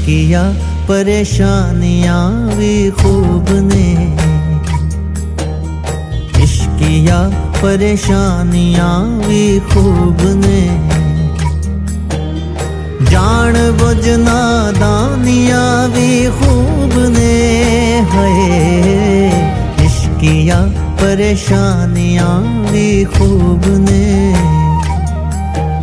इश्किया परेशानियां भी खूब ने, इश्किया परेशानियां भी खूब ने, जान बुझ नादानियां भी खूब ने है, इश्किया परेशानियां भी खूब ने।